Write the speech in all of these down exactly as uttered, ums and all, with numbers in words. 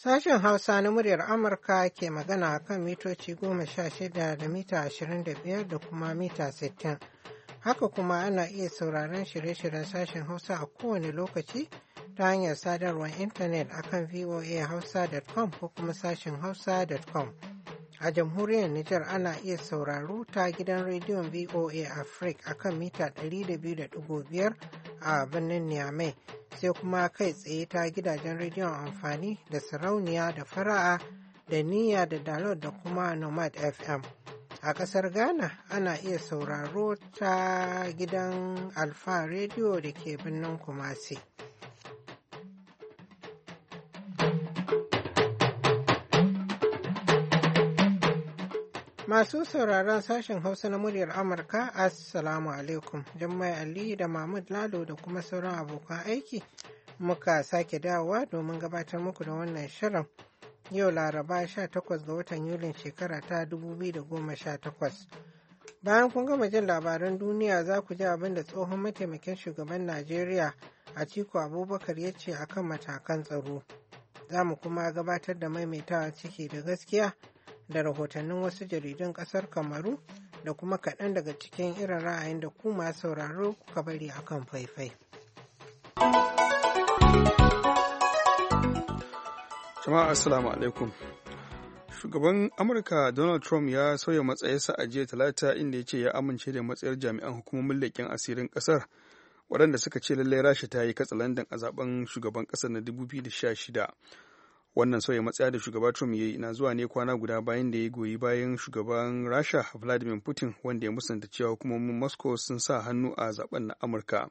Sashen Hausa na muryar Amurka ke magana a kan mitoci goma sha shida da mita ashirin da biyar da kuma mita sittin. Haka kuma ana iya sauraron shirye-shiryen sashen Hausa a kowane lokaci ta hanyar sadarwar intanet akan voa hausa dot com ko kuma sashen hausa dot com. A jamhuriyar Nijar ana iya sauraro ta gidan rediyon V O A Africa akan mita ɗari da biyu da ɗigo biyar a birnin Niamey, sai kuma kai tsaye ta gidajen rediyon amfani da sarauniya da fara'a da niyya da dalot da kuma nomad F M. A ƙasar Ghana ana iya sauraro ta gidan Alfa rediyo da ke birnin Kumasi. Masu sauraron sashen Hausa na muryar Amurka, Assalamu alaikum. Jummai Ali da Mahmud Lalo da kuma sauran abokan aiki muka sake dawowa domin gabatar muku da wannan shirin. Yau Laraba sha takwas ga watan Yulin shekara ta dubu biyu da goma sha takwas. Bayan kun gama jin labaran duniya za ku ji abin da tsohon mataimakin shugaban Najeriya Atiku Abubakar ya ce akan matakan tsaro. Za mu kuma gabatar da maimaitawa ciki da gaskiya da rahotannin wasu jaridun ƙasar Kamaru da kuma kaɗan daga cikin irin ra'ayin da ku masu sauraro kuka bari akan faifai. Jama'a assalamu alaikum. Shugaban Amurka Donald Trump ya sauya matsayarsa a jiya Talata inda ya ce ya amince da matsayar jami'an hukumomin leƙen asirin ƙasar waɗanda suka ce lallai Rasha ta yi katsalandan a zaben shugaban ƙasar na dubu biyu da sha shida. Wannan sauya matsaya da shugaba Trump ya yi na zuwa ne kwana guda bayan da ya goyi bayan shugaban Rasha Vladimir Putin wanda ya musanta cewa hukumomin Moscow sun sa hannu a zaben na Amurka.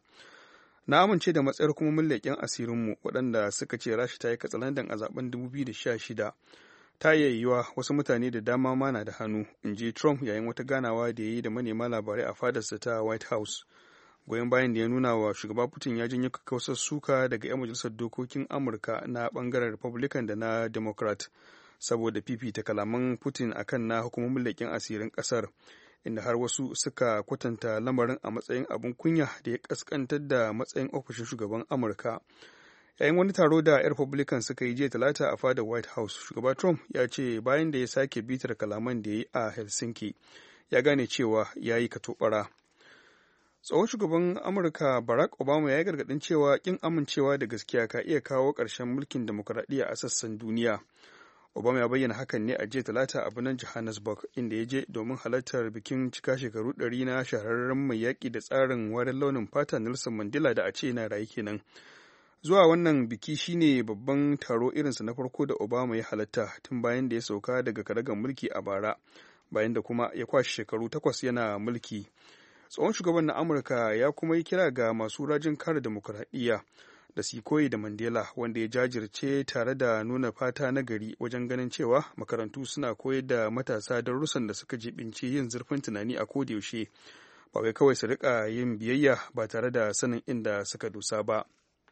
Na amince da matsayar hukumomin leƙen asirinmu waɗanda suka ce Rasha ta yi katsalandan a zaben dubu biyu da sha shida. Ta iya yiwuwa wasu mutane da dama ma na da hannu, in ji Trump yayin wata ganawa da ya yi da manema labarai a fadarsa ta White House. Goyon bayan da ya nuna wa shugaba Putin ya janyo kakkausar suka daga 'yan majalisar dokokin Amurka na bangaren Republican da na Democrat saboda fifita kalaman Putin akan na hukumomin leƙen asirin ƙasar, inda har wasu suka kwatanta lamarin a matsayin abin kunya da ya kaskantar da matsayin ofishin shugaban Amurka. Yayin wani taro da 'yan Republican suka yi jiya Talata a fadar White House, shugaba Trump ya ce bayan da ya sake bitar kalaman da ya yi a Helsinki, ya gane cewa ya yi katobara. Tsohon shugaban Amurka Barack Obama ya yi gargaɗin cewa ƙin amincewa da gaskiya ka iya kawo ƙarshen mulkin demokuraɗiyya a sassan duniya. Obama ya bayyana hakan ne a jiya Talata a birnin Johannesburg, inda ya je domin halartar bikin cika shekaru ɗari na shahararren mai yaƙi da tsarin warin launin fata Nelson Mandela da a ce yana rayu kenan. Zuwa wannan biki shine babban taro irinsa na farko da Obama ya halatta tun bayan da ya sauka daga karagar mulki a bara, bayan da kuma ya kwashe shekaru takwas yana mulki. Tsohon shugaban na Amurka ya kuma yi kira ga masu rajin kare demokuraɗiyya da su koyi da Mandela, wanda ya jajirce tare da nuna fata na gari wajen ganin cewa makarantu suna koyar da matasa darussan da suka jibinci yin zurfin tunani a kodayaushe, ba wai kawai su rika yin biyayya ba tare da sanin inda suka dosa ba.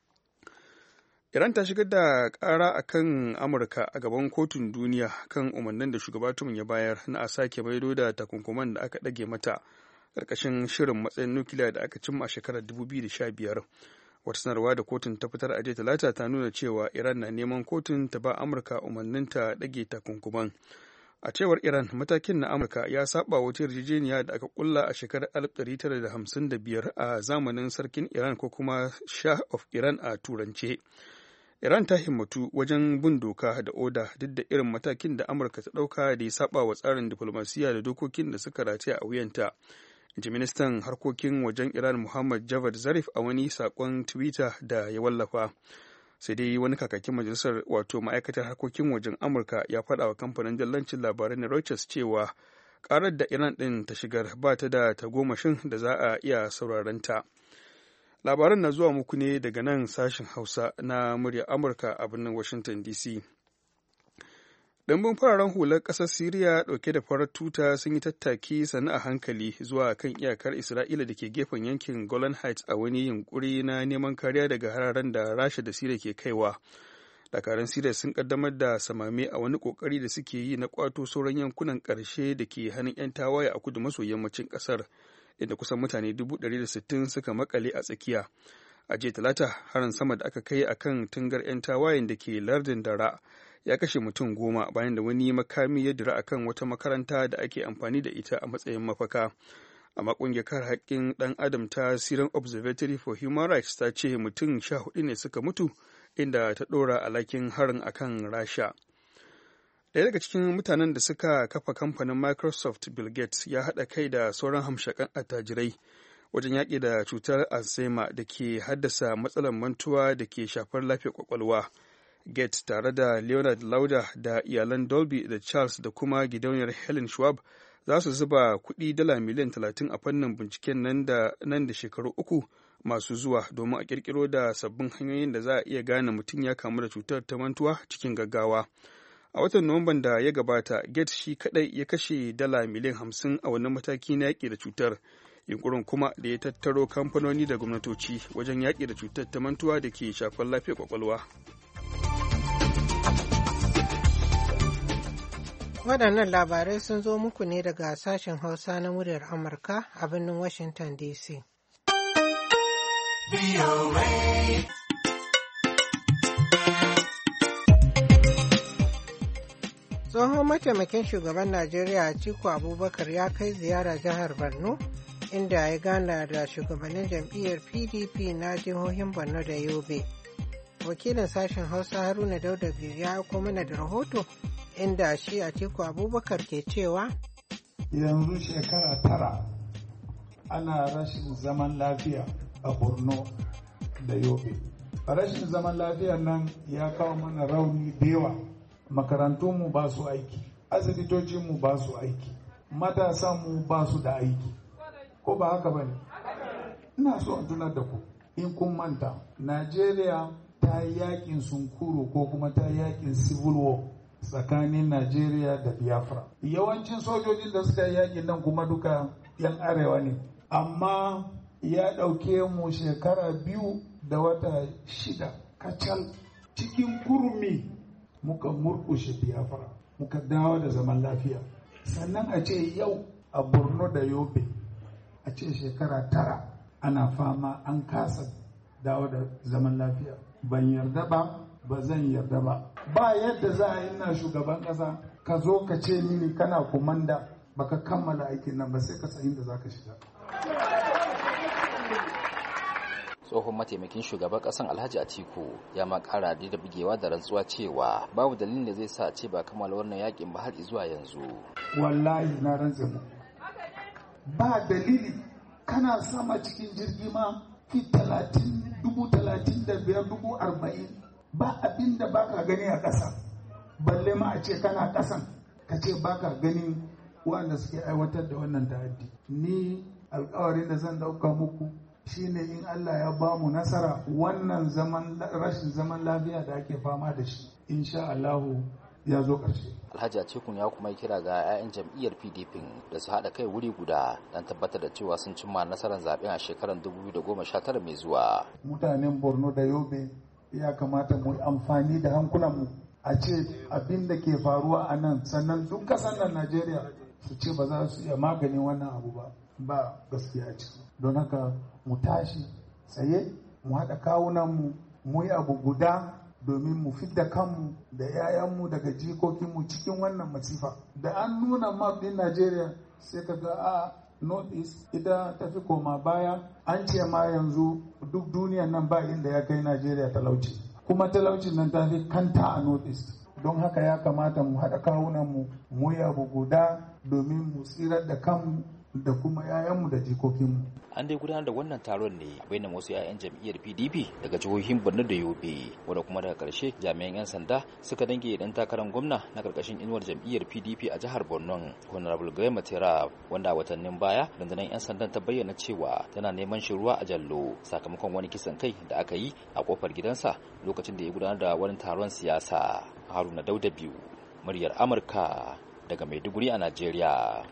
Iran ta shigar da ƙara a kan Amurka a gaban kotun duniya kan umarnin da shugaba Trump ya bayar na a sake maido da takunkuman da aka ɗage mata ƙarƙashin shirin matsayin nukiliya da aka cimma a shekarar dubu biyu da sha biyar. Wata sanarwa da kotun ta fitar a jiya Talata ta nuna cewa Iran na neman kotun ta ba Amurka umarnin ta ɗage takunkuman. A cewar Iran, matakin na Amurka ya saba wata yarjejeniya da aka kulla a shekarar alif ɗari tara da hamsin da biyar a zamanin sarkin Iran ko kuma Shah of Iran a turance. Iran ta himmatu wajen bin doka da oda duk da irin matakin da Amurka ta ɗauka da ya saba wa tsarin diflomasiyya da dokokin da suka rataya a wuyanta. Inji ministan harkokin wajen Iran Muhammad Javad Zarif a wani saƙon Twitter da ya wallafa. Sai dai wani kakakin majalisar wato ma'aikatar harkokin wajen Amurka ya faɗa wa kamfanin dillancin labarai na Reuters cewa ƙarar da Iran ɗin ta shigar ba ta da tagomashin da za a iya sauraron ta. Labaran na zuwa muku ne daga nan sashen Hausa na muryar Amurka a birnin Washington D C. Ɗimbin fararen hular ƙasar Siriya ɗauke da farar tuta sun yi tattaki sannu a hankali zuwa kan iyakar Isra'ila da ke gefen yankin Golan Heights a wani yunkuri na neman kariya daga hararen da Rasha da Siriya ke kaiwa. Dakarun Siriya sun ƙaddamar da samame a wani ƙoƙari da suke yi na ƙwato sauran yankunan ƙarshe da ke hannun 'yan tawaye a kudu maso yammacin ƙasar, inda kusan mutane dubu ɗari da sittin suka makale a tsakiya. A jiya Talata, harin sama da aka kai akan tungar 'yan tawayen da ke lardin Dara ya kashe mutum goma bayan da wani makami ya dira akan wata makaranta da ake amfani da ita a matsayin mafaka. Amma ƙungiyar kare haƙƙin ɗan adam ta Syrian Observatory for Human Rights ta ce mutum sha hudu ne suka mutu, inda ta ɗora alhakin harin akan Rasha. Ɗaya daga cikin mutanen da suka kafa kamfanin Microsoft, Bill Gates, ya haɗa kai da sauran hamshakan attajirai wajen yaƙi da cutar Alzheimer da ke haddasa matsalar mantuwa da ke shafar lafiyar kwakwalwa. Gates tare da Leonard Lauder da iyalan Dolby da Charles da kuma gidauniyar Helen Schwab za su zuba kuɗi dala miliyan talatin a fannin binciken nan da nan da shekaru uku masu zuwa domin a ƙirƙiro da sabbin hanyoyin da za a iya gane mutum ya kamu da cutar ta mantuwa cikin gaggawa. A watan Nuwamban da ya gabata, Gates shi kaɗai ya kashe dala miliyan hamsin a wannan mataki na yaƙi da cutar. Yunkurin kuma da ya tattaro kamfanoni da gwamnatoci wajen yaƙi da cutar ta mantuwa da ke shafar lafiyar kwakwalwa. Waɗannan labarai sun zo muku ne daga sashen Hausa na muryar Amurka a birnin Washington D C. Tsohon mataimakin shugaban Najeriya Atiku Abubakar ya kai ziyara jihar Borno, inda ya gana da shugabannin jam'iyyar P D P na jihohin Borno da Yobe. Wakilin sashen Hausa Haruna Dauda biyu ya aiko mana da rahoto inda shi Atiku Abubakar ke cewa yanzu shekara tara ana rashin zaman lafiya a Borno da Yobe. Rashin zaman lafiya nan ya kawo mana rauni da yawa. Makarantunmu ba su aiki, asibitocinmu ba su aiki, matasanmu ba su da aiki. Ko ba haka ba ne? Ina so in tunar da ku, in kun manta, Najeriya ta yi yakin sunkuru ko kuma ta yi yakin civil war tsakanin Najeriya da Biafra. Yawancin sojojin da suka yi yakin nan kuma duka 'yan arewa ne, amma ya ɗauke mu shekara biyu da wata shida kacal cikin kurmi muka murkushe Biafra, muka dawo da zaman lafiya. Sannan a ce yau a Borno da Yobe, a ce shekara tara ana fama an kasa dawo da zaman lafiya. Ban yarda ba, ba zan yarda ba. Ba yadda za a yi na shugaban ƙasa ka zo ka ce mini kana komanda baka kammala aikin nan ba, sai ka san inda za ka shiga. Tsohon mataimakin shugaban kasan Alhaji Atiku ya ma kara da bugewa da rantsuwa cewa babu dalilin da zai sa a ce ba kammala wannan yakin ba har zuwa yanzu. Wallahi na rantsa mu, ba dalili. Kana sama cikin jirgi ma fi talatin dubu talatin da biyar dubu arba'in, ba abin da baka gani a ƙasa. Balle ma a ce kana ƙasan ka ce baka ganin wanda suke aiwatar da wannan ta'addi. Ni alƙawarin da zan ɗauka muku shine in Allah ya ba mu nasara, wannan zaman rashin zaman lafiya da ake fama da shi insha Allahu ya zo ƙarshe. Alhaji Atiku ya kuma kira ga 'ya'yan jam'iyyar P D P da su haɗa kai wuri guda don tabbatar da cewa sun cimma nasarar zaɓen a shekarar dubu biyu da goma sha tara mai zuwa. Mutanen Borno da Yobe ya kamata mu yi amfani da hankulanmu a ce abin da ke faruwa a nan, sannan duk ƙasar nan Najeriya su ce ba za su iya maganin wannan abu ba. Ba gaskiya ciki. Don haka mu tashi tsaye, mu haɗa kawunanmu, mu yi abu guda domin mu fidda kanmu da 'ya'yanmu daga jikokinmu cikin wannan masifa. Da an nuna map ɗin Najeriya sai ka ga a North East ita tafi koma baya. An ce ma yanzu duk duniyan nan ba inda ya kai Najeriya talauci, kuma talaucin nan ta fi kanta a North East. Don haka ya kamata mu haɗa kawunanmu, mu yi abu guda domin mu tsirar da kanmu da kuma 'ya'yanmu da jikokinmu. An dai gudanar da wannan taron ne bayan wasu 'ya'yan jam'iyyar P D P daga jihohin Borno da Yobe, wanda kuma daga ƙarshe jami'an 'yan sanda suka dange dan takarar gwamna na ƙarƙashin inuwar jam'iyyar P D P a jihar Borno, Honorable Gaye Matera, wanda a watannin baya rundunar 'yan sandan ta bayyana cewa tana neman shi ruwa a jallo sakamakon wani kisan kai da aka yi a kofar gidansa lokacin da ya gudanar da wani taron siyasa. Haruna Dauda biyu, muryar Amurka daga Maiduguri a Najeriya.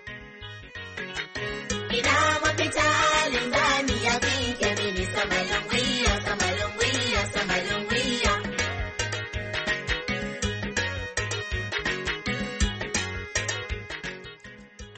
Ina mafita linzami ya fi mini samalin wiya, samalin wiya, samalin wiya. To waɗannan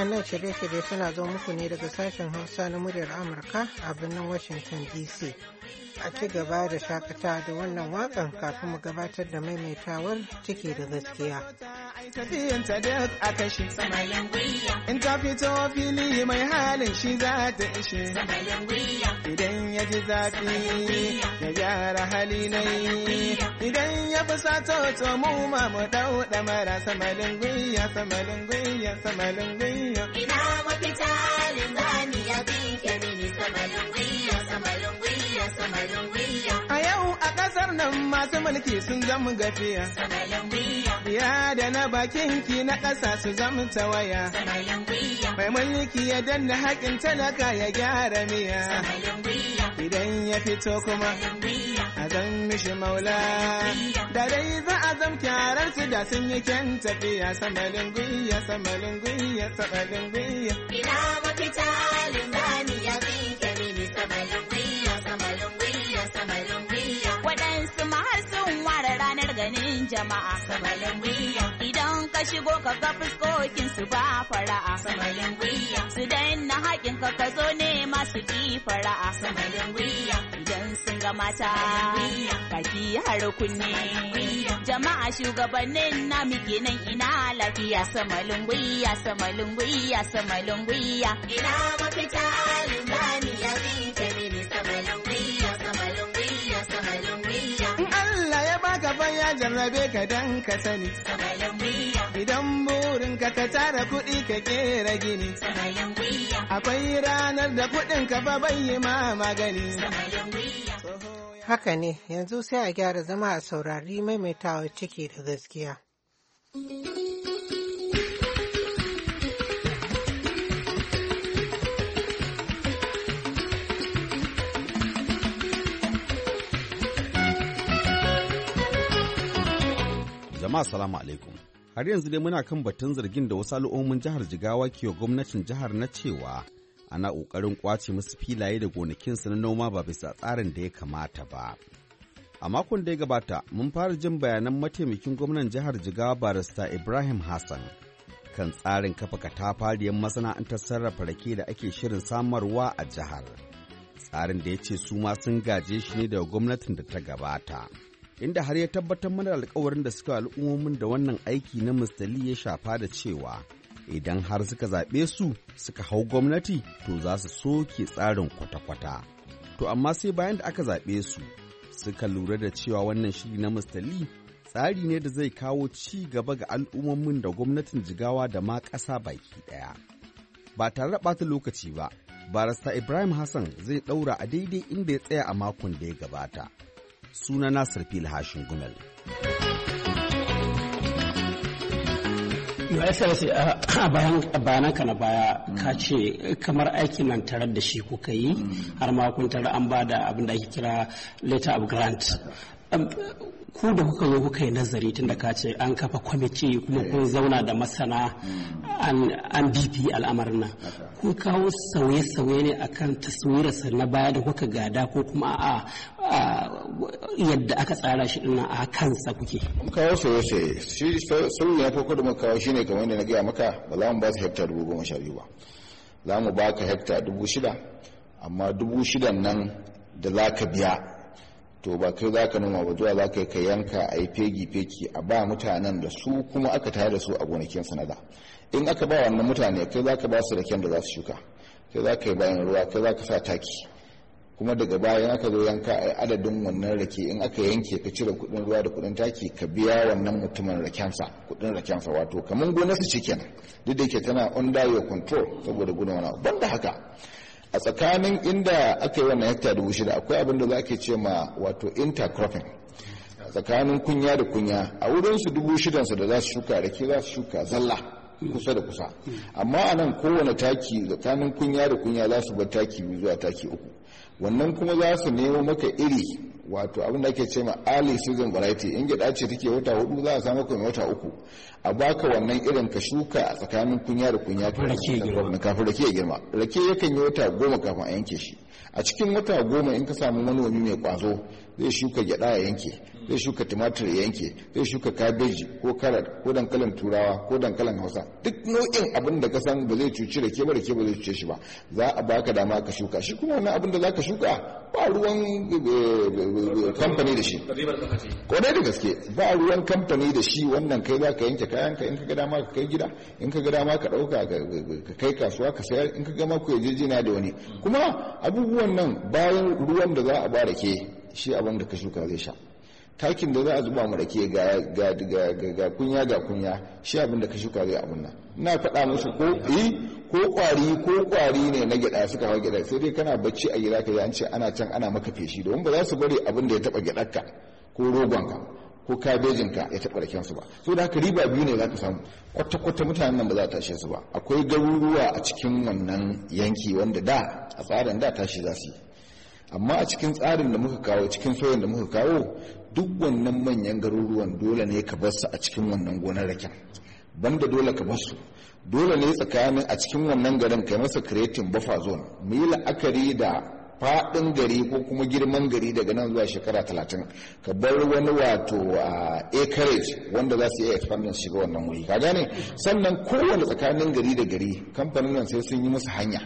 Waɗannan shirye-shirye suna zo muku ne daga sashen Hausa na muryar Amurka a birnin Washington D C. A ci gaba da shakata da wannan waƙan kafin mu gabatar da maimaitawar ciki da gaskiya. Tafiyanta duk a kashe in ta fito fili mai halin shi za ta ishe idan ya ji zafi ya gyara hali nai idan ya fi sato to mu ma mu dau mara samalin gwiya samalin gwiya samalin gwiya ina mafita linzani ya bi ke mini samalin gwiya samalin gwiya samalin gwiya a yau a ƙasar nan masu mulki sun zama gafiya samalin gwiya ya da na bakin ki na ƙasa su zama tawaya samalin gwiya mai mulki ya danna haƙin talaka ya gyara miya samalin gwiya idan ya fito kuma a zan mishi maula da dai za a zam kyarar su da sun yi kyan tafiya samalin gwiya samalin gwiya samalin gwiya ina mafita linzani ya bi ke mini samalin gwiya samalin gwiya samalin gwiya waɗansu ma har sun ware ranar ganin jama'a samalin gwiya idan ka shigo ka ga fuskokin su ba fara'a samalin gwiya su danna haƙin ka ka zo ne masu ki fara'a samalin gwiya idan sun ga mata kaki har kunne jama'a shugabannin na muke nan ina lafiya samalin gwiya samalin gwiya samalin gwiya ina mafita linzani ya bi ke mini samalin gwiya samalin gwiya samalin gwiya in Allah ya baka fa ya jarrabe ka dan ka sani samalin gwiya idan burin ka ka tara kuɗi ka kera gini samalin gwiya akwai ranar da kuɗin ka fa bai yi ma magani samalin gwiya Haka ne, yanzu sai a gyara zama a saurari maimaitawa ciki da gaskiya. Jama'a salamu alaikum. Har yanzu dai muna kan batun zargin da wasu al'ummomin jihar Jigawa ke wa gwamnatin jihar na cewa ana ƙoƙarin ƙwace musu filaye da gonakinsu na noma ba bisa tsarin da ya kamata ba. A makon da ya gabata, mun fara jin bayanan mataimakin gwamnan jihar Jigawa barista Ibrahim Hassan kan tsarin kafa katafariyar masana'antar sarrafa rake da ake shirin samarwa a jihar. Tsarin da ya ce su ma sun gaje shi ne daga gwamnatin da ta gabata. Inda har ya tabbatar mana alkawarin da suka al'ummomin da wannan aiki na Mustali ya shafa da cewa idan har suka zaɓe su suka hau gwamnati to za su soke tsarin kwata-kwata. To amma sai bayan da aka zaɓe su suka lura da cewa wannan shiri na Mustali tsari ne da zai kawo ci gaba ga al'ummomin da gwamnatin Jigawa da ma ƙasa baki ɗaya. Ba tare da ɓata lokaci ba, barista Ibrahim Hassan zai ɗaura a daidai inda ya tsaya a makon da ya gabata. Suna Nasir Fil Hashin Gumel. Your Excellency, a bayananka na baya ka ce kamar aikin nan tarar da shi kuka yi har ma kun tarar an ba da abin da ake kira letter of grant. Ku da kuka zo kuka yi nazari tun da ka ce an kafa kwamiti kuma kun zauna da masana an bibi al'amarin nan. Kun kawo sauye-sauye ne akan taswirarsa na baya da kuka gada ko kuma a yadda aka tsara shi dinnan a kansa kuke. Mun kawo sauye-sauye. Shi sauye ya farko da muka kawo shine kamar yadda na gaya maka ba za mu ba su hekta dubu goma sha biyu ba. Za mu ba ka hekta dubu shida amma dubu shidan nan da za ka biya to ba kai za ka noma ba zuwa za ka yi ka yanka a yi fegi-fegi a ba mutanen da su kuma aka tare da su a gonakin sanada. In aka ba wannan mutane kai za ka ba su raken da za su shuka, kai za ka yi bayan ruwa, kai za ka sa taki, kuma daga bayan aka zo yanka a adadin wannan rake in aka yanke ka cire kudin ruwa da kudin taki ka biya wannan mutumin rakensa kudin rakensa wato kamar gonar su ce kenan duk da yake tana under your control saboda gudun wani banda haka a tsakanin inda aka yi wannan hekta dubu shida akwai abin da za ke ce ma wato intercropping tsakanin kunya da kunya a wurinsu dubu shidansu da za su shuka rake za su shuka zalla kusa da kusa amma a nan kowane taki tsakanin kunya da kunya za su bar taki biyu zuwa taki uku wannan kuma za su nemo maka iri wato abin da ake ce ma early season variety. In gyaɗa ce take wata hudu za a samu kuma wata uku a baka wannan irin ka shuka a tsakanin kunya da kunya kafin rake ya girma. Rake yakan yi wata goma kafin a yanke shi. A cikin wata goma in ka samu manomi mai kwazo zai shuka gyada ya yanke, zai shuka tumatir ya yanke, zai shuka kabeji ko karat ko dankalin turawa ko dankalin hausa, duk nau'in abin da ka san ba zai cuci rake ba, rake ba zai cuce shi ba, za a baka dama ka shuka shi. Kuma wannan abin da za ka shuka ba ruwan kamfani da shi, kodai da gaske ba ruwan kamfani da shi. Wannan kai za ka yanke kayanka, in ka ga dama ka kai gida, in ka ga dama ka ɗauka ka kai kasuwa ka sayar, in ka ga ma ku yarjejina da wani. Kuma abubuwan nan bayan ruwan da za a ba rake, shi abin da ka shuka zai sha. Takin da za a zuba mu rake ga ga kunya ga kunya, shi abin da ka shuka zai abin nan. Ina faɗa musu ko yi ko kwari ko kwari ne na gyada suka hawa gyada, sai dai kana bacci a gida ka yi an ce ana can ana maka feshi, domin ba za su bari abin da ya taɓa gyadarka ko rogonka ko kabejinka ya taɓa rakensu ba. So da haka riba biyu ne za ka samu. Kwata-kwata mutanen nan ba za a tashe su ba. Akwai garuruwa a cikin wannan yanki wanda da a tsarin da tashi za su yi, amma a cikin tsarin da muka kawo, cikin soyin da muka kawo, duk wannan manyan garuruwan dole ne ka bar su a cikin wannan gonar raken, banda dole ka bar su, dole ne tsakanin a cikin wannan garin kai masa creating buffer zone. Mu yi la'akari da faɗin gari ko kuma girman gari daga nan zuwa shekara talatin, ka bar wani wato acreage wanda za su iya expanding shiga wannan wuri, ka gane. Sannan kowane tsakanin gari da gari kamfanin nan sai sun yi musu hanya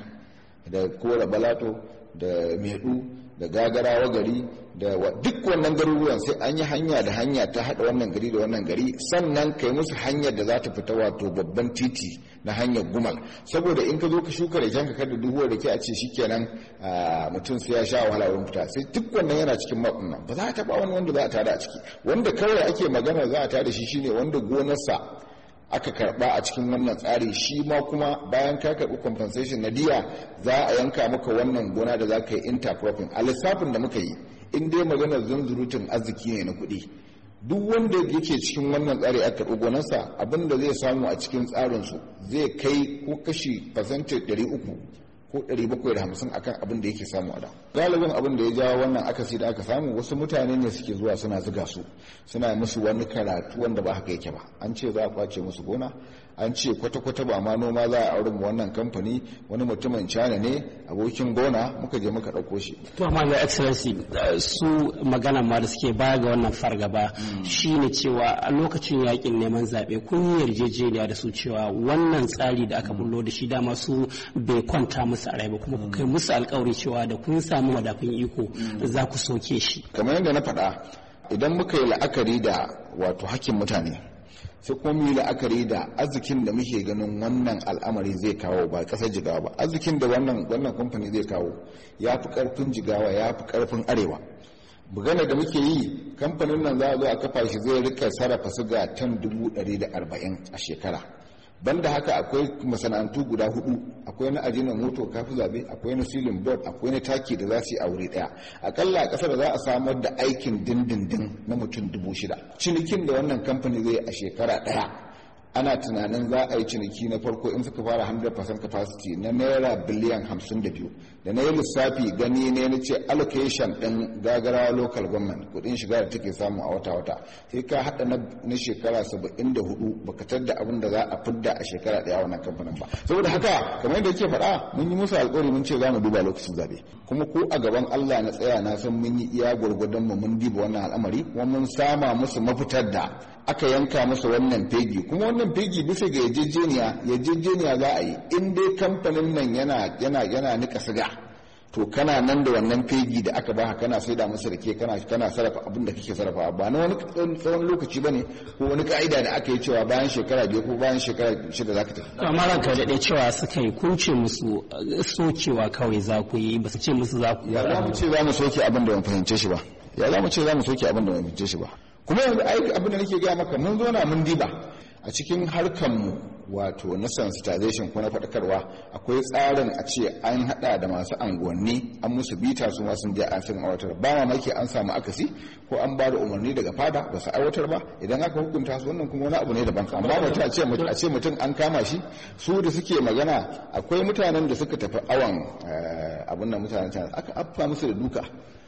da kora balato da medu da gagarawa gari da duk wannan garuruwan sai an yi hanya da hanya ta hada wannan gari da wannan gari. Sannan kai musu hanyar da za ta fita wato babban titi na hanyar gumal, saboda in ka zo ka shuka raken ka kada duhuwar da ke a ce shikenan mutum sai ya sha wahala wurin fita. Sai duk wannan yana cikin makon nan, ba za a taba wani wanda za a tada a ciki. Wanda kawai ake magana za a tada shi shine wanda gonarsa aka karba a cikin wannan tsari, shi ma kuma bayan ka karbi compensation na diya za a yanka maka wannan gona da za ka yi intercropping. A lissafin da muka yi, in dai maganar zunzurutun arziki ne na kuɗi, duk wanda yake cikin wannan tsari aka karbi gonarsa, abin da zai samu a cikin tsarinsu zai kai ko kashi percentage ɗari uku ko ɗari bakwai da hamsin akan abin da yake samu a da. Galibin abin da ya jawo wannan akasi da aka samu, wasu mutane ne suke zuwa suna zuga su, suna musu wani karatu wanda ba haka yake ba. An ce za a kwace musu gona, an ce kwata-kwata ba ma noma za a aure mu wannan kamfani, wani mutumin China ne abokin gona, muka je muka ɗauko shi. To amma your excellency, su magana ma da suke baya ga wannan fargaba shine cewa a lokacin yakin neman zaɓe kun yi yarjejeniya da su cewa wannan tsari da aka bullo da shi dama su bai kwanta musu a rai ba, kuma ku kai musu alkawari cewa da kun samu madafin iko za ku soke shi. Kamar yadda na faɗa, idan muka yi la'akari da wato hakkin mutane, sai kuma mu yi la'akari da arzikin da muke ganin wannan al'amari zai kawo ba ƙasar Jigawa ba. Arzikin da wannan wannan kamfani zai kawo ya fi ƙarfin Jigawa, ya fi ƙarfin Arewa. Bugana da muke yi, kamfanin nan za a zo a kafa shi zai rika sarrafa suga tan dubu ɗari da arba'in a shekara. Banda haka akwai masana'antu guda hudu, akwai na ajina moto kafi zabe, akwai na silin board, akwai na taki da za su yi a wuri daya. Akalla a kasar za a samar da aikin dindindin na mutum dubu shida. Cinikin da wannan kamfani zai a shekara daya, ana tunanin za a yi ciniki na farko in suka fara one hundred percent capacity na naira biliyan hamsin da biyu. Da na yi lissafi gani ne na ce allocation ɗin gagarawa local government kudin shiga da take samu a wata-wata, sai ka haɗa na shekara saba'in da hudu baka tadda abin da za a fidda a shekara ɗaya wannan kamfanin ba. Saboda haka kamar yadda yake faɗa, mun yi musu alƙawari mun ce za mu duba lokacin zabe, kuma ko a gaban Allah na tsaya na san mun yi iya gwargwadon mu mun diba wannan al'amari, kuma mun sama musu mafitar da aka yanka musu wannan fegi. Kuma wannan fegi bisa ga yarjejeniya yarjejeniya za a yi, in dai kamfanin nan yana yana yana nika siga, to kana nan da wannan fegi da aka baka kana saida masa rake, kana kana sarrafa abin da kake sarrafa, ba na wani tsawon lokaci bane ko wani ka'ida da aka yi cewa bayan shekara biyu ko bayan shekara shida zaka tafi. Amma ranka da cewa suka yi kun ce musu sokewa kawai za ku yi, ba su ce musu za ku. Ya za mu ce za mu soke abin da ban fahimce shi ba. Ya za mu ce za mu soke abin da ban fahimce shi ba. Kuma yanzu ai abin da nake gaya maka, mun zo na mun diba a cikin harkanmu wato na sensitization ko na faɗakarwa, akwai tsarin a ce an haɗa da masu anguwanni an musu bita su ma sun je an san aiwatar. Ba mamaki an samu akasi ko an ba da umarni daga fada ba su aiwatar ba, idan aka hukunta su wannan kuma wani abu ne daban. Amma mutum a ce a ce mutum an kama shi, su da suke magana akwai mutanen da suka tafi awan abin nan, mutanen aka affa musu da duka,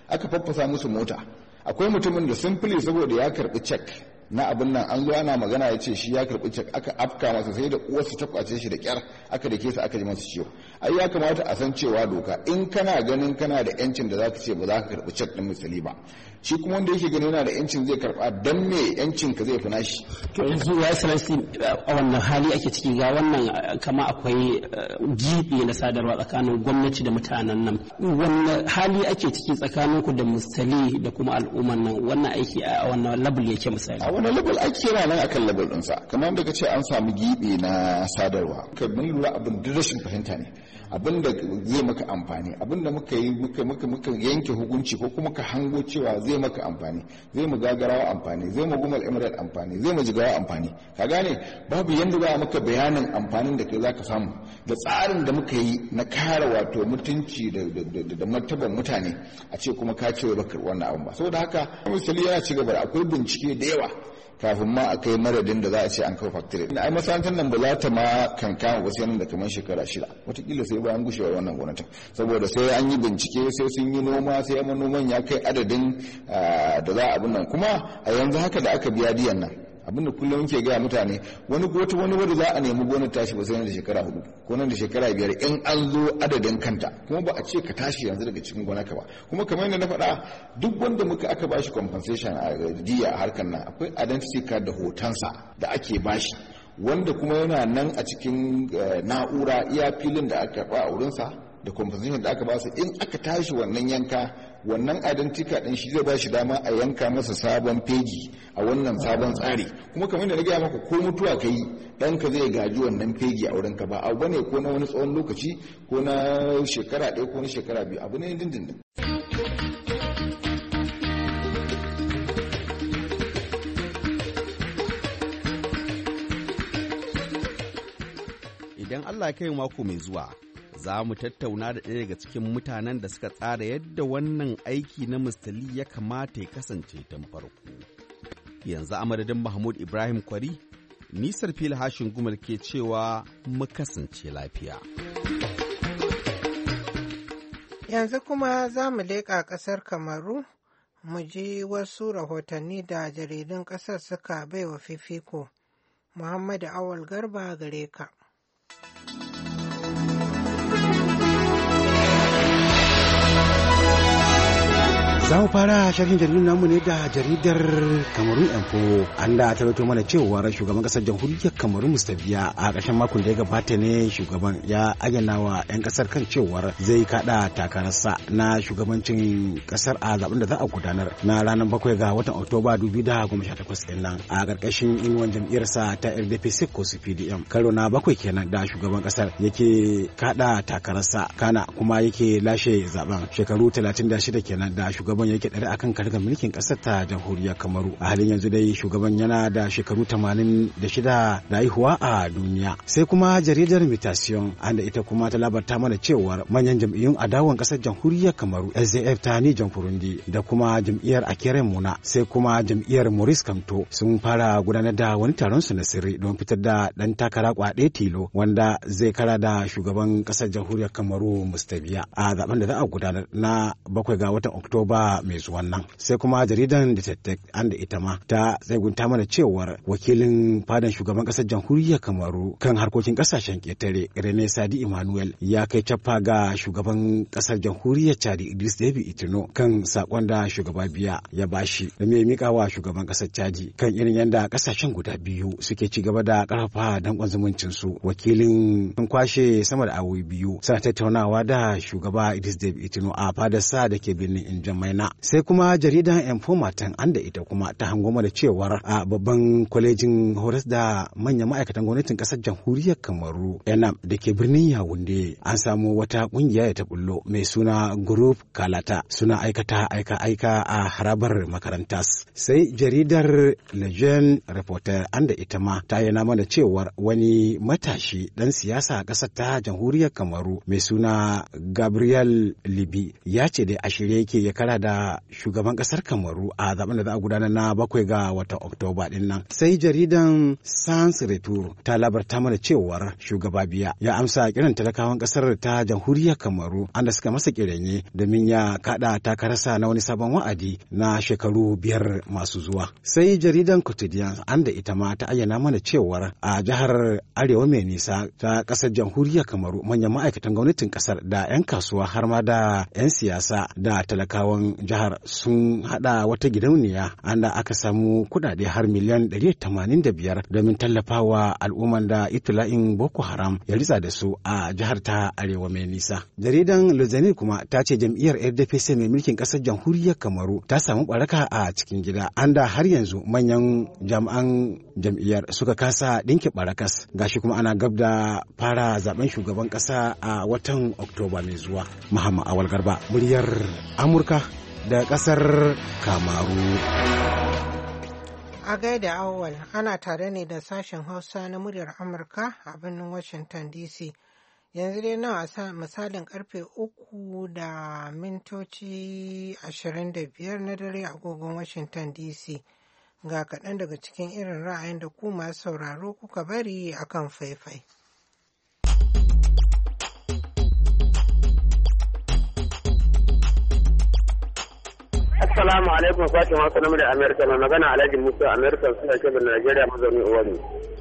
aka faffasa musu mota. Akwai mutumin da simfili saboda ya karbi cek na abin nan an zo ana magana ya ce shi ya karbi cek aka afka masa sai da uwarsa ta kwace shi da kyar aka da kesa aka ji masa ciwo. Ai ya kamata a san cewa doka in kana ganin kana da yancin da zaka ce ba za ka karbi cek din misali ba, shi kuma wanda yake gani yana da yancin zai karba, dan me yancin ka zai fi nashi. To yanzu ya salansi a wannan hali ake ciki ga wannan kama akwai gibi na sadarwa tsakanin gwamnati da mutanen nan, wannan hali ake ciki tsakanin ku da misali da kuma al'umman nan, wannan aiki a wannan level yake misali. A wannan level ake yana nan akan level ɗinsa, kamar da kace an samu gibi na sadarwa. Ka mun lura abin da rashin fahimta ne, abin da zai maka amfani, abin da muka yi muka muka muka yanke hukunci ko kuma ka hango cewa zai maka amfani, zai mu gagarawa amfani, zai mu gumal emirate amfani, zai mu jigawa amfani. Ka gane babu yanda za maka bayanin amfanin da kai zaka samu da tsarin da muka yi na kare wato mutunci da da martaban mutane a ce kuma ka ce baka wannan abin ba. Saboda haka misali yana ci gaba da akwai bincike da yawa kafin ma a kai madadin da za a ce an kawo factory. Ai masana'antar nan ba za ta ma kankama ba sai nan da kamar shekara shida, wataƙila sai bayan gushewar wannan gwamnatin, saboda sai an yi bincike, sai sun yi noma, sai manoman ya kai adadin da za a abin nan. Kuma a yanzu haka da aka biya diyan nan, abin da kullum ke gaya mutane, wani wata wani wanda za a nemi gonar tashi ba sai nan da shekara hudu ko nan da shekara biyar in an zo adadin kanta, kuma ba a ce ka tashi yanzu daga cikin gonarka ba. Kuma kamar yadda na faɗa, duk wanda muka aka bashi compensation a diya a harkar nan akwai identity card da hotonsa da ake bashi, wanda kuma yana nan a cikin na'ura iya filin da aka karɓa a wurinsa da compensation da aka ba su. In aka tashi wannan yanka, wannan identity card din shi zai ba shi dama a yanka masa sabon fegi a wannan sabon tsari. Kuma kamar da na gaya maka, ko mutuwa ka yi ɗanka zai gaji wannan fegi a wurinka, ba abu ne ko na wani tsawon lokaci ko na shekara ɗaya ko na shekara biyu, abu ne dindindin. Idan Allah ya kai mako mai zuwa, za mu tattauna da ɗaya daga cikin mutanen da suka tsara yadda wannan aiki na Mustali ya kamata ya kasance tun farko. Yanzu a madadin Mahmud Ibrahim Kwari, nisar fili hashin gumal ke cewa mu kasance lafiya. Yanzu kuma za mu leƙa ƙasar Kamaru, mu ji wasu rahotanni da jaridun ƙasar suka baiwa fifiko. Muhammadu Awal Garba gare ka. Za mu fara sharhin jaridun namu ne da jaridar Kamarun Info, an da ta rawaito mana cewar shugaban kasar jamhuriyar Kamarun Mustabiya a ƙarshen makon da ya gabata ne shugaban ya ayyana wa 'yan kasar kan cewar zai kada takararsa na shugabancin kasar a zaben da za a gudanar na ranar bakwai ga watan Oktoba dubu biyu da goma sha takwas ɗin nan a ƙarƙashin inuwan jam'iyyarsa ta R D P C ko C P D M. Karo na bakwai kenan da shugaban kasar yake kada takararsa, kana kuma yake lashe zaben. Shekaru talatin da shida kenan da shugaban yake dare akan kargar mulkin kasar ta jamhuriyar Kamaru. A halin yanzu dai shugaban yana da shekaru tamanin da shida da haihuwa a duniya. Sai kuma jaridar Mutation, anda ita kuma ta labarta mana cewar manyan jam'iyyun adawan kasar jamhuriyar Kamaru S D F ta ni Jamfurundi da kuma jam'iyyar Akere Muna, sai kuma jam'iyyar Maurice Kamto sun fara gudanar da wani taron su na sirri don fitar da dan takara kwaɗe tilo wanda zai kara da shugaban kasar jamhuriyar Kamaru Mustabiya a zaben da za a gudanar na bakwai ga watan Oktoba mai zuwan nan. Sai kuma jaridan Detective, an da ita ma ta tsegunta mana cewar wakilin fadan shugaban kasar jamhuriyar Kamaru kan harkokin kasashen ketare Rene Sadi Emmanuel ya kai cappa ga shugaban kasar jamhuriyar Chad Idris Deby Itno kan sakon da shugaba Biya ya bashi da mai mika wa shugaban kasar Chad kan irin yadda kasashen guda biyu suke ci gaba da karfafa dankon zumuncin su. Wakilin sun kwashe sama da awoyi biyu suna tattaunawa da shugaba Idris Deby Itno a fadarsa da ke birnin Injamaina. Sai kuma jaridan Information, an da ita kuma ta hango da cewar a babban kwalejin horas da manyan ma'aikatan gwamnatin kasar jamhuriyar Kamaru Enam da ke birnin Yaounde an samu wata kungiya da ta bullo mai suna Group Kalata, suna aikata aika aika a harabar makarantas. Sai jaridar Legend Reporter, an da ita ma ta yana mana cewar wani matashi dan siyasa a kasar ta jamhuriyar Kamaru mai suna Gabriel Libi ya ce da a shirye yake ya kara da shugaban kasar Kamaru a zaben da za a gudanar na bakwai ga watan Oktoba din nan. Sai jaridan Sans Retour ta labarta mana cewar shugaba Biya ya amsa kiran talakawan kasar ta jamhuriyar Kamaru anda suka masa kiranye domin ya kada takararsa na wani sabon wa'adi na shekaru biyar masu zuwa. Sai jaridan Quotidien anda ita ma ta ayyana mana cewar a jihar Arewa mai nisa ta kasar jamhuriyar Kamaru manyan ma'aikatan gwamnatin kasar da 'yan kasuwa har ma da 'yan siyasa da talakawan jihar sun hada wata gidauniya anda aka samu kudade har miliyan ɗari da tamanin da biyar domin tallafawa al'umman da itila'in Boko Haram ya ritsa da su a jihar ta Arewa mai nisa. Jaridan Luzani kuma ta ce jam'iyyar R D P C mai mulkin kasar jamhuriyar Kamaru ta samu baraka a cikin gida anda har yanzu manyan jami'an jam'iyyar suka kasa dinke barakas gashi kuma ana gab da fara zaben shugaban kasa a watan Oktoba mai zuwa. Muhammad Awal Garba, muryar Amurka da kasar Kamaru. A gaida Awal, ana tare ne da sashen Hausa na muryar Amurka a birnin Washington D C. Yanzu dai nan a misalin karfe uku da mintoci ashirin da biyar na dare agogon Washington D C. Ga kaɗan daga cikin irin ra'ayin da ku masu sauraro kuka bari akan faifai. Assalamu alaikum sashen Hausa na muryar Amerika, mai magana Alhaji Musa Amerika suna kebin Najeriya mazaunin Uwani.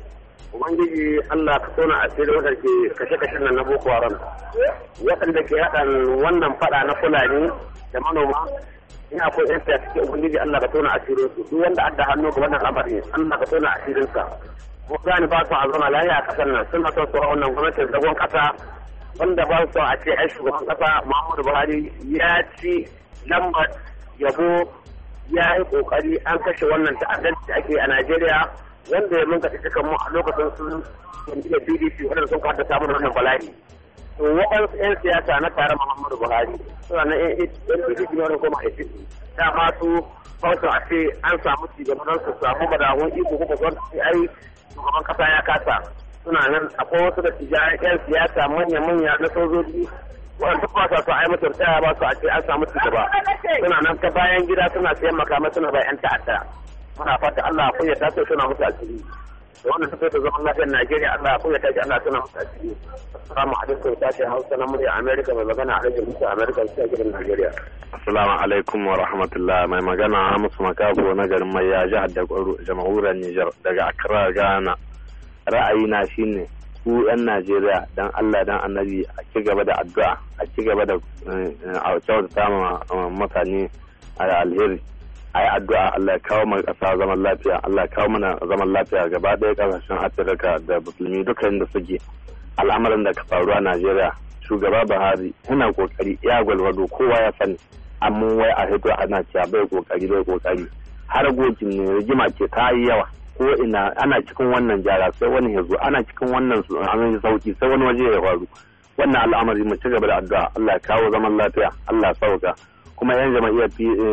Ubangiji Allah ka tona asiri wanda ke kashe-kashen nan na Boko Haram. Waɗanda ke haɗa wannan faɗa na Fulani da manoma, ina ko yan siya suke Ubangiji Allah ka tona asirin su. Duk wanda adda hannu ga wannan al'amari Allah ka tona asirinsa. Ko gani ba su a zama lafiya a ƙasar nan suna son su wannan gwamnatin zagon ƙasa wanda ba su a ce ai shugaban ƙasa Muhammadu Buhari ya ci lambar yabo ya yi kokari an kashe wannan ta'addanci da ake a Najeriya wanda ya mun kaɗi cikin mu a lokacin sun jam'iyyar P D P waɗanda sun kwata samun wannan bala'i. To waɗansu 'yan siyasa na tare Muhammadu Buhari suna na 'yan P D P ne wani koma A P C. Dama su kawai a ce an samu cigaba don su samu madawun iko kuma don su ai shugaban kasa ya kasa. Suna nan akwai wasu da tijayen 'yan siyasa manya-manya na sojoji wanda ba sa so a yi mutum tsaya ba su a ce an samu ci gaba suna nan ta bayan gida suna sayan makamai suna bayan ta'adda muna fata Allah ya kunyata su suna musu asiri da wannan tafiya ta zaman lafiyar Najeriya Allah ya kunyata shi Allah suna musu asiri. Assalamu alaikum sashen Hausa na murya Amerika mai magana a rajin musu Amerika su gidan Najeriya. Assalamu alaikum wa rahmatullah, mai magana Hamisu Makabo na garin Maiya jihar da jamhuriyar Nijar daga Accra Ghana. Ra'ayina shine ku 'yan Najeriya dan Allah dan annabi a ci gaba da addu'a a ci gaba da a kyautata ma mutane a alheri a yi addu'a Allah ya kawo mana ƙasa zaman lafiya Allah ya kawo mana zaman lafiya gaba ɗaya ƙasashen Afirka da musulmi duka inda suke al'amarin da ka faru a Najeriya shugaba Buhari yana kokari ya gwalwado kowa ya sani amma wai a hito ana cewa bai kokari bai kokari har gojin ne rigima ce ta yi yawa ko ina ana cikin wannan jara sai wani ya zo ana cikin wannan amin sauki sai wani waje ya faru wannan al'amari mu ci gaba da addu'a Allah ya kawo zaman lafiya Allah ya sauka kuma yan jama'iyyar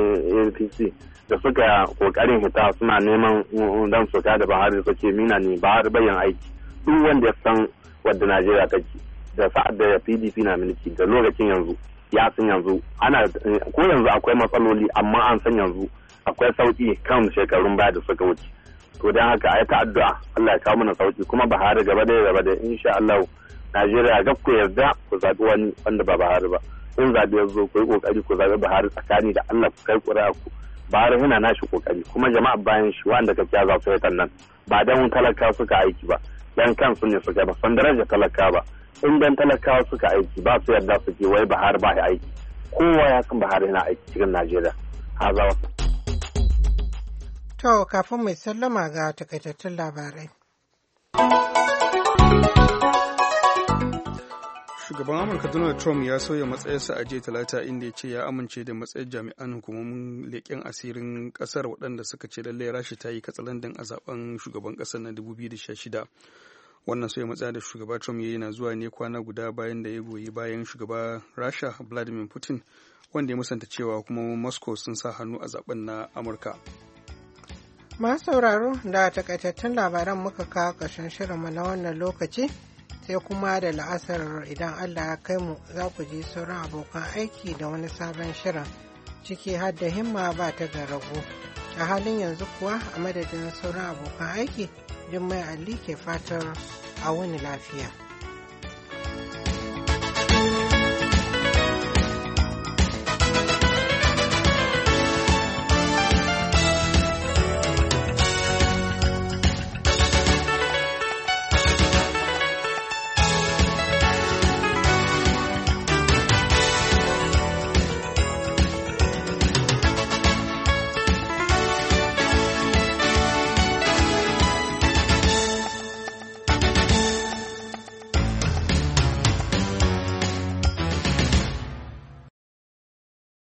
A P C da suka kokarin hita suna neman dan su da Buhari suke mina ne Buhari bayan aiki duk wanda ya san wadda Najeriya take da sa'ad da P D P na mulki da lokacin yanzu ya san yanzu ana ko yanzu akwai matsaloli amma an san yanzu akwai sauki kan shekarun baya da suka wuce to dan haka ai ta addu'a Allah ya kawo mana sauki kuma Buhari gaba da gaba da insha Allah Najeriya ga ku yarda ku zabi wani wanda ba Buhari ba in zabi yazo ku yi kokari ku zabi Buhari tsakani da Allah ku kai ƙuri'a ku Buhari yana nashi kokari kuma jama'a bayan shi wanda ka kiya za su yi nan ba dan talaka suka aiki ba dan kansu ne suka ba san daraja talaka ba in dan talakawa suka aiki ba su yarda suke wai Buhari ba ya aiki kowa ya san Buhari yana aiki cikin Najeriya hazawa. To kafin mai sallama ga takaitattun labarai. Shugaban Amurka Donald Trump ya sauya matsayarsa a jiya talata inda ya ce ya amince da matsayin jami'an hukumomin leƙen asirin ƙasar waɗanda suka ce lallai Rasha ta yi katsalandan a zaben shugaban ƙasar na dubu biyu da sha shida. Wannan sauya matsaya da shugaba Trump ya yi na zuwa ne kwana guda bayan da ya goyi bayan shugaba Rasha Vladimir Putin wanda ya musanta cewa hukumomin Moscow sun sa hannu a zaben na Amurka. Masu sauraro da takaitattun labaran muka kawo ƙarshen shirinmu na wannan lokaci sai kuma da la'asar idan Allah ya kai mu za ku ji sauran abokan aiki da wani sabon shirin ciki har da himma ba ta ga rago. A halin yanzu kuwa a madadin sauran abokan aiki, Jummai Ali ke fatar a wani lafiya.